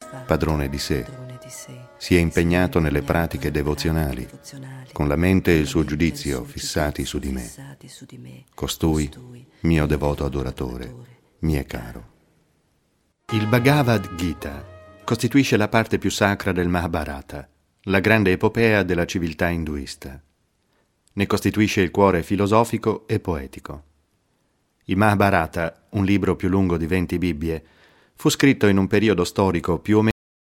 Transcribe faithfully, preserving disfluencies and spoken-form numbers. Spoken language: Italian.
padrone di sé. Si è impegnato nelle pratiche devozionali, con la mente e il suo giudizio fissati su di me. Costui, mio devoto adoratore, mi è caro. Il Bhagavad Gita costituisce la parte più sacra del Mahabharata, la grande epopea della civiltà induista. Ne costituisce il cuore filosofico e poetico. Il Mahabharata, un libro più lungo di venti Bibbie, fu scritto in un periodo storico più o meno